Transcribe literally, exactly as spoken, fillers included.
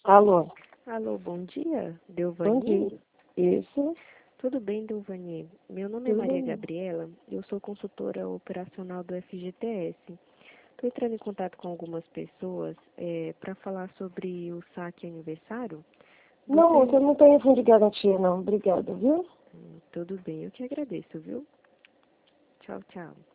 Alô, Alô, bom dia, bom Delvani? dia. Isso, Tudo bem, Delvani? Meu nome é tudo Maria bem. Gabriela, eu sou consultora operacional do F G T S. Estou entrando em contato com algumas pessoas para falar sobre o saque aniversário. Não, moça, eu Você... não tenho fundo de garantia, não. Obrigada, viu? Hum, tudo bem, eu te agradeço, viu? Tchau, tchau.